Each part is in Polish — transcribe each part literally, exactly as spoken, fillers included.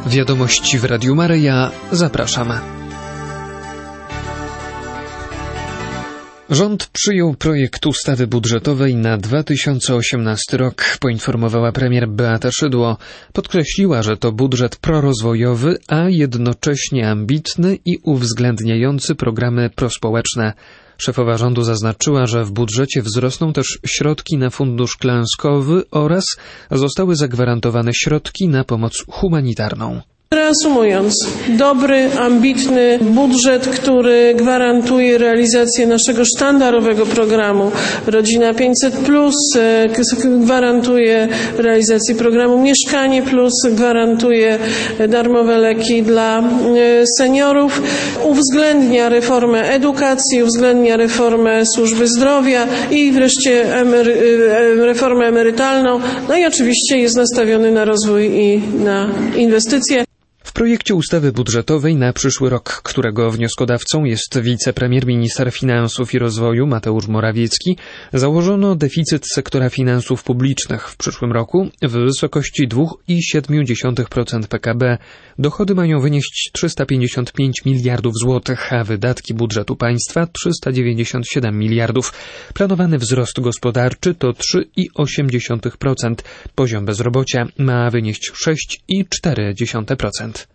Wiadomości w Radiu Maryja. Zapraszam. Rząd przyjął projekt ustawy budżetowej na dwa tysiące osiemnasty rok, poinformowała premier Beata Szydło. Podkreśliła, że to budżet prorozwojowy, a jednocześnie ambitny i uwzględniający programy prospołeczne. Szefowa rządu zaznaczyła, że w budżecie wzrosną też środki na fundusz klęskowy oraz zostały zagwarantowane środki na pomoc humanitarną. Reasumując, dobry, ambitny budżet, który gwarantuje realizację naszego sztandarowego programu Rodzina pięćset plus, gwarantuje realizację programu Mieszkanie plus, gwarantuje darmowe leki dla seniorów, uwzględnia reformę edukacji, uwzględnia reformę służby zdrowia i wreszcie emery, reformę emerytalną, no i oczywiście jest nastawiony na rozwój i na inwestycje. W projekcie ustawy budżetowej na przyszły rok, którego wnioskodawcą jest wicepremier minister finansów i rozwoju Mateusz Morawiecki, założono deficyt sektora finansów publicznych w przyszłym roku w wysokości dwa przecinek siedem procent P K B. Dochody mają wynieść trzysta pięćdziesiąt pięć miliardów złotych, a wydatki budżetu państwa trzysta dziewięćdziesiąt siedem miliardów. Planowany wzrost gospodarczy to trzy przecinek osiem procent. Poziom bezrobocia ma wynieść sześć przecinek cztery procent.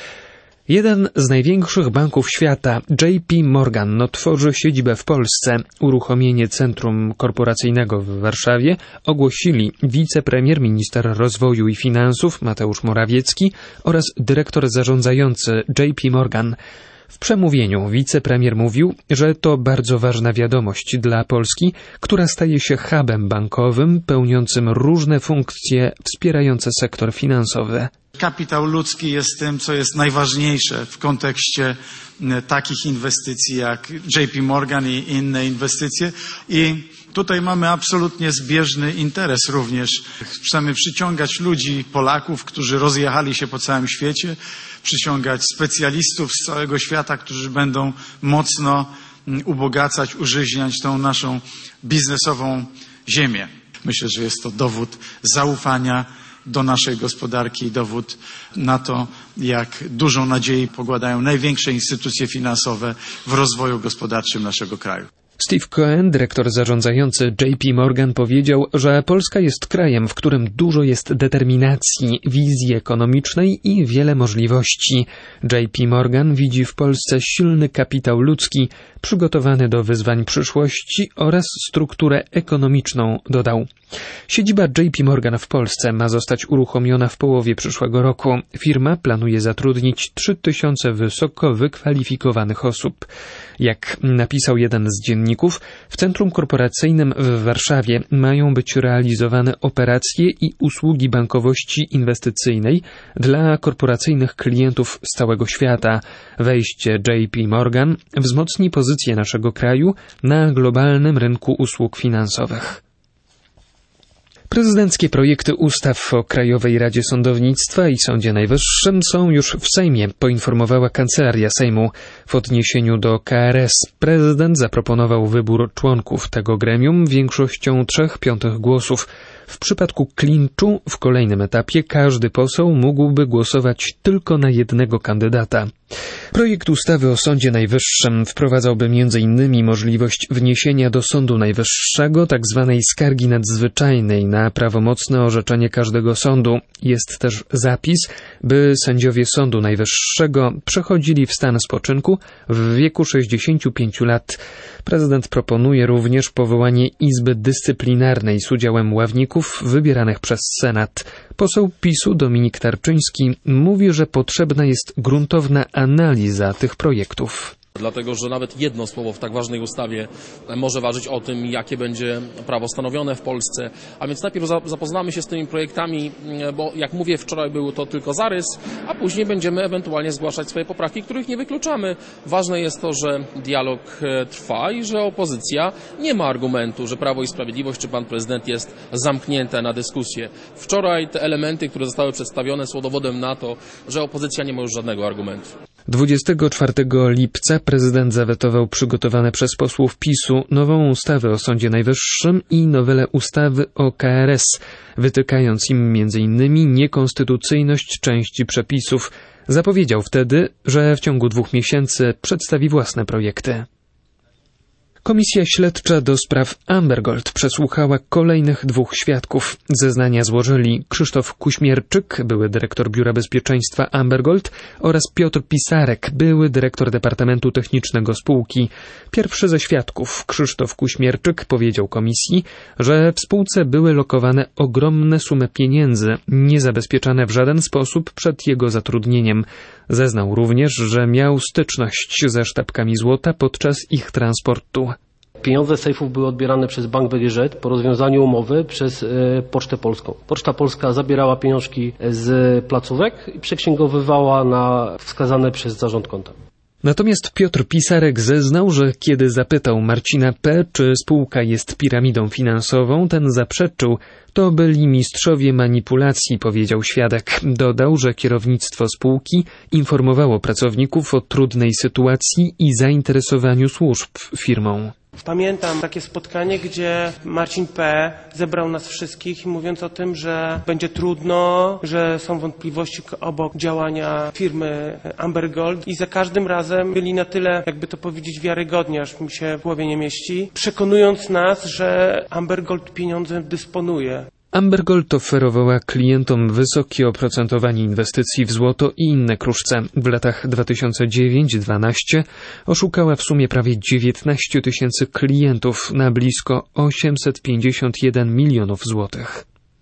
Jeden z największych banków świata, J P Morgan, otworzy siedzibę w Polsce. Uruchomienie centrum korporacyjnego w Warszawie ogłosili wicepremier minister rozwoju i finansów Mateusz Morawiecki oraz dyrektor zarządzający J P Morgan. W przemówieniu wicepremier mówił, że to bardzo ważna wiadomość dla Polski, która staje się hubem bankowym pełniącym różne funkcje wspierające sektor finansowy. Kapitał ludzki jest tym, co jest najważniejsze w kontekście takich inwestycji jak J P Morgan i inne inwestycje. I tutaj mamy absolutnie zbieżny interes również. Chcemy przyciągać ludzi, Polaków, którzy rozjechali się po całym świecie, przyciągać specjalistów z całego świata, którzy będą mocno ubogacać, użyźniać tą naszą biznesową ziemię. Myślę, że jest to dowód zaufania do naszej gospodarki i dowód na to, jak dużą nadzieję pokładają największe instytucje finansowe w rozwoju gospodarczym naszego kraju. Steve Cohen, dyrektor zarządzający J P Morgan, powiedział, że Polska jest krajem, w którym dużo jest determinacji, wizji ekonomicznej i wiele możliwości. J P Morgan widzi w Polsce silny kapitał ludzki, przygotowany do wyzwań przyszłości oraz strukturę ekonomiczną, dodał. Siedziba J P Morgan w Polsce ma zostać uruchomiona w połowie przyszłego roku. Firma planuje zatrudnić trzy tysiące wysoko wykwalifikowanych osób. Jak napisał jeden z dzienników, w centrum korporacyjnym w Warszawie mają być realizowane operacje i usługi bankowości inwestycyjnej dla korporacyjnych klientów z całego świata. Wejście J P Morgan wzmocni pozycję naszego kraju na globalnym rynku usług finansowych. Prezydenckie projekty ustaw o Krajowej Radzie Sądownictwa i Sądzie Najwyższym są już w Sejmie, poinformowała Kancelaria Sejmu. W odniesieniu do K R S prezydent zaproponował wybór członków tego gremium większością trzech piątych głosów. W przypadku klinczu w kolejnym etapie każdy poseł mógłby głosować tylko na jednego kandydata. Projekt ustawy o Sądzie Najwyższym wprowadzałby między innymi możliwość wniesienia do Sądu Najwyższego tzw. skargi nadzwyczajnej na prawomocne orzeczenie każdego sądu. Jest też zapis, by sędziowie Sądu Najwyższego przechodzili w stan spoczynku w wieku sześćdziesięciu pięciu lat. Prezydent proponuje również powołanie Izby Dyscyplinarnej z udziałem ławników wybieranych przez Senat. Poseł PiS-u Dominik Tarczyński mówi, że potrzebna jest gruntowna analiza tych projektów. Dlatego, że nawet jedno słowo w tak ważnej ustawie może ważyć o tym, jakie będzie prawo stanowione w Polsce. A więc najpierw zapoznamy się z tymi projektami, bo jak mówię, wczoraj był to tylko zarys, a później będziemy ewentualnie zgłaszać swoje poprawki, których nie wykluczamy. Ważne jest to, że dialog trwa i że opozycja nie ma argumentu, że Prawo i Sprawiedliwość czy pan prezydent jest zamknięte na dyskusję. Wczoraj te elementy, które zostały przedstawione, są dowodem na to, że opozycja nie ma już żadnego argumentu. dwudziestego czwartego lipca prezydent zawetował przygotowane przez posłów PiSu nową ustawę o Sądzie Najwyższym i nowelę ustawy o K R S, wytykając im między innymi niekonstytucyjność części przepisów. Zapowiedział wtedy, że w ciągu dwóch miesięcy przedstawi własne projekty. Komisja śledcza do spraw Amber Gold przesłuchała kolejnych dwóch świadków. Zeznania złożyli Krzysztof Kuśmierczyk, były dyrektor Biura Bezpieczeństwa Amber Gold, oraz Piotr Pisarek, były dyrektor Departamentu Technicznego spółki. Pierwszy ze świadków, Krzysztof Kuśmierczyk, powiedział komisji, że w spółce były lokowane ogromne sumy pieniędzy, niezabezpieczane w żaden sposób przed jego zatrudnieniem. Zeznał również, że miał styczność ze sztabkami złota podczas ich transportu. Pieniądze z sejfów były odbierane przez Bank B G Ż po rozwiązaniu umowy przez e, Pocztę Polską. Poczta Polska zabierała pieniążki z placówek i przeksięgowywała na wskazane przez zarząd konta. Natomiast Piotr Pisarek zeznał, że kiedy zapytał Marcina P., czy spółka jest piramidą finansową, ten zaprzeczył. To byli mistrzowie manipulacji, powiedział świadek. Dodał, że kierownictwo spółki informowało pracowników o trudnej sytuacji i zainteresowaniu służb firmą. Pamiętam takie spotkanie, gdzie Marcin P. zebrał nas wszystkich i mówiąc o tym, że będzie trudno, że są wątpliwości obok działania firmy Amber Gold i za każdym razem byli na tyle, jakby to powiedzieć, wiarygodni, aż mi się w głowie nie mieści, przekonując nas, że Amber Gold pieniądzem dysponuje. Amber Gold oferowała klientom wysokie oprocentowanie inwestycji w złoto i inne kruszce. W latach dwa tysiące dziewiątym do dwa tysiące dwunastego oszukała w sumie prawie dziewiętnaście tysięcy klientów na blisko osiemset pięćdziesiąt jeden milionów złotych.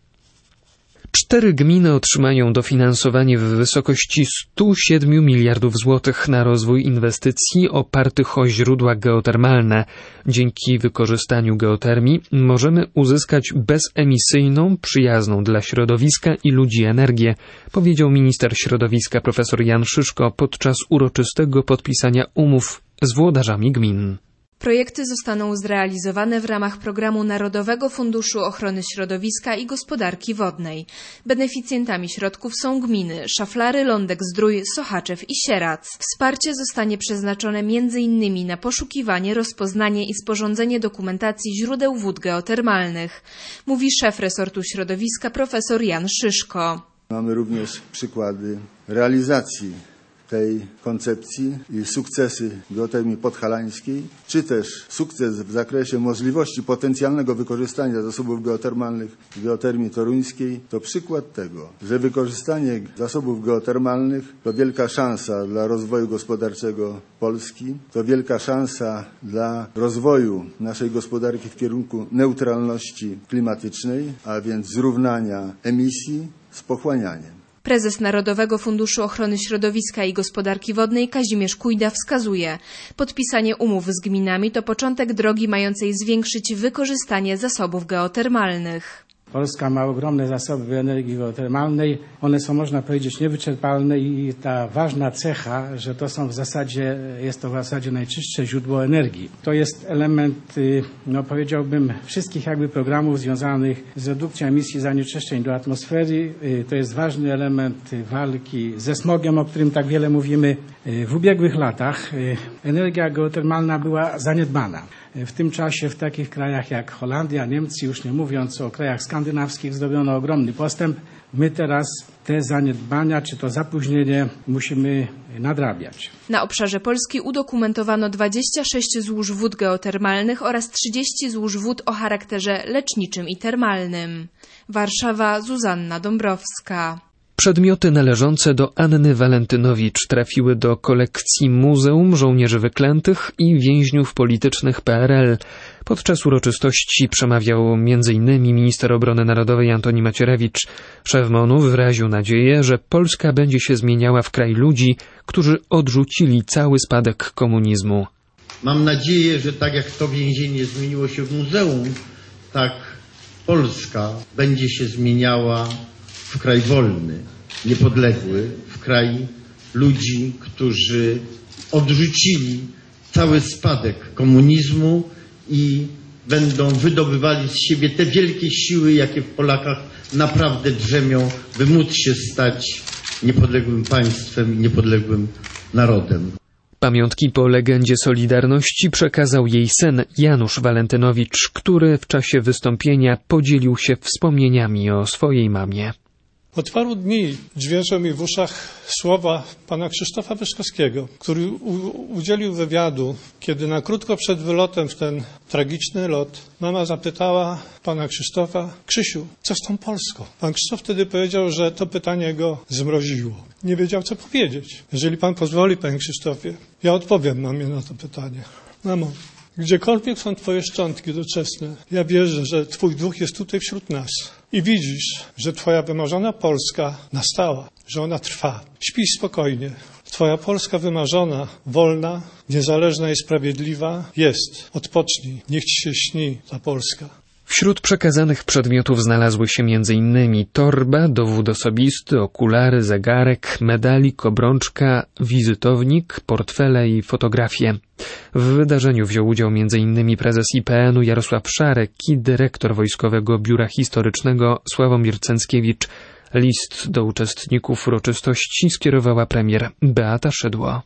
Cztery gminy otrzymają dofinansowanie w wysokości stu siedmiu miliardów złotych na rozwój inwestycji opartych o źródła geotermalne. Dzięki wykorzystaniu geotermii możemy uzyskać bezemisyjną, przyjazną dla środowiska i ludzi energię, powiedział minister środowiska profesor Jan Szyszko podczas uroczystego podpisania umów z włodarzami gmin. Projekty zostaną zrealizowane w ramach programu Narodowego Funduszu Ochrony Środowiska i Gospodarki Wodnej. Beneficjentami środków są gminy Szaflary, Lądek-Zdrój, Sochaczew i Sierac. Wsparcie zostanie przeznaczone między innymi na poszukiwanie, rozpoznanie i sporządzenie dokumentacji źródeł wód geotermalnych, mówi szef resortu środowiska profesor Jan Szyszko. Mamy również przykłady realizacji tej koncepcji i sukcesy geotermii podhalańskiej, czy też sukces w zakresie możliwości potencjalnego wykorzystania zasobów geotermalnych w geotermii toruńskiej, to przykład tego, że wykorzystanie zasobów geotermalnych to wielka szansa dla rozwoju gospodarczego Polski, to wielka szansa dla rozwoju naszej gospodarki w kierunku neutralności klimatycznej, a więc zrównania emisji z pochłanianiem. Prezes Narodowego Funduszu Ochrony Środowiska i Gospodarki Wodnej Kazimierz Kujda wskazuje, podpisanie umów z gminami to początek drogi mającej zwiększyć wykorzystanie zasobów geotermalnych. Polska ma ogromne zasoby energii geotermalnej. One są, można powiedzieć, niewyczerpalne i ta ważna cecha, że to są w zasadzie, jest to w zasadzie najczystsze źródło energii. To jest element, no powiedziałbym, wszystkich jakby programów związanych z redukcją emisji zanieczyszczeń do atmosfery. To jest ważny element walki ze smogiem, o którym tak wiele mówimy. W ubiegłych latach energia geotermalna była zaniedbana. W tym czasie w takich krajach jak Holandia, Niemcy, już nie mówiąc o krajach skandynawskich, zrobiono ogromny postęp. My teraz te zaniedbania czy to zapóźnienie musimy nadrabiać. Na obszarze Polski udokumentowano dwadzieścia sześć złóż wód geotermalnych oraz trzydzieści złóż wód o charakterze leczniczym i termalnym. Warszawa, Zuzanna Dąbrowska. Przedmioty należące do Anny Walentynowicz trafiły do kolekcji Muzeum Żołnierzy Wyklętych i Więźniów Politycznych P R L. Podczas uroczystości przemawiał między innymi minister obrony narodowej Antoni Macierewicz. Szef M O N-u wyraził nadzieję, że Polska będzie się zmieniała w kraj ludzi, którzy odrzucili cały spadek komunizmu. Mam nadzieję, że tak jak to więzienie zmieniło się w muzeum, tak Polska będzie się zmieniała w kraj wolny, niepodległy, w kraj ludzi, którzy odrzucili cały spadek komunizmu i będą wydobywali z siebie te wielkie siły, jakie w Polakach naprawdę drzemią, by móc się stać niepodległym państwem i niepodległym narodem. Pamiątki po legendzie Solidarności przekazał jej syn Janusz Walentynowicz, który w czasie wystąpienia podzielił się wspomnieniami o swojej mamie. Od paru dni dźwięczą mi w uszach słowa pana Krzysztofa Wyszkowskiego, który u- udzielił wywiadu, kiedy na krótko przed wylotem w ten tragiczny lot mama zapytała pana Krzysztofa: Krzysiu, co z tą Polską? Pan Krzysztof wtedy powiedział, że to pytanie go zmroziło. Nie wiedział, co powiedzieć. Jeżeli pan pozwoli, panie Krzysztofie, ja odpowiem mamie na to pytanie. Mamo, gdziekolwiek są twoje szczątki doczesne, ja wierzę, że twój duch jest tutaj wśród nas. I widzisz, że twoja wymarzona Polska nastała, że ona trwa. Śpij spokojnie. Twoja Polska wymarzona, wolna, niezależna i sprawiedliwa jest. Odpocznij, niech ci się śni ta Polska. Wśród przekazanych przedmiotów znalazły się między innymi torba, dowód osobisty, okulary, zegarek, medalik, obrączka, wizytownik, portfele i fotografie. W wydarzeniu wziął udział między innymi prezes I P N u Jarosław Szarek i dyrektor Wojskowego Biura Historycznego Sławomir Cęckiewicz. List do uczestników uroczystości skierowała premier Beata Szydło.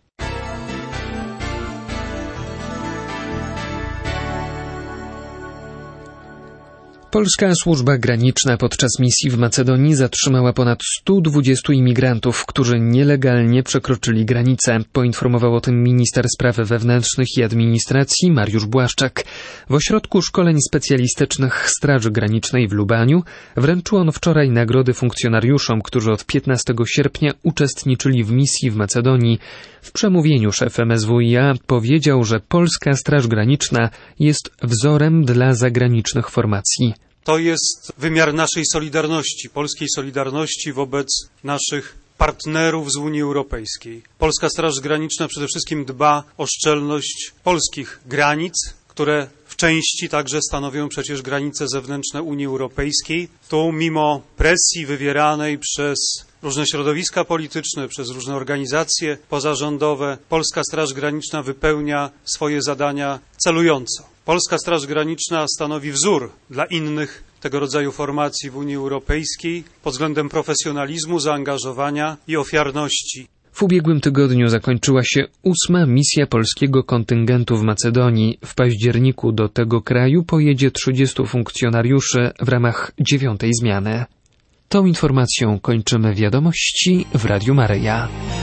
Polska służba graniczna podczas misji w Macedonii zatrzymała ponad stu dwudziestu imigrantów, którzy nielegalnie przekroczyli granicę. Poinformował o tym minister spraw wewnętrznych i administracji Mariusz Błaszczak. W ośrodku szkoleń specjalistycznych Straży Granicznej w Lubaniu wręczył on wczoraj nagrody funkcjonariuszom, którzy od piętnastego sierpnia uczestniczyli w misji w Macedonii. W przemówieniu szef M S W i A powiedział, że polska Straż Graniczna jest wzorem dla zagranicznych formacji. To jest wymiar naszej solidarności, polskiej solidarności wobec naszych partnerów z Unii Europejskiej. Polska Straż Graniczna przede wszystkim dba o szczelność polskich granic, które w części także stanowią przecież granice zewnętrzne Unii Europejskiej. Tu mimo presji wywieranej przez różne środowiska polityczne, przez różne organizacje pozarządowe, Polska Straż Graniczna wypełnia swoje zadania celująco. Polska Straż Graniczna stanowi wzór dla innych tego rodzaju formacji w Unii Europejskiej pod względem profesjonalizmu, zaangażowania i ofiarności. W ubiegłym tygodniu zakończyła się ósma misja polskiego kontyngentu w Macedonii. W październiku do tego kraju pojedzie trzydziestu funkcjonariuszy w ramach dziewiątej zmiany. Tą informacją kończymy wiadomości w Radiu Maryja.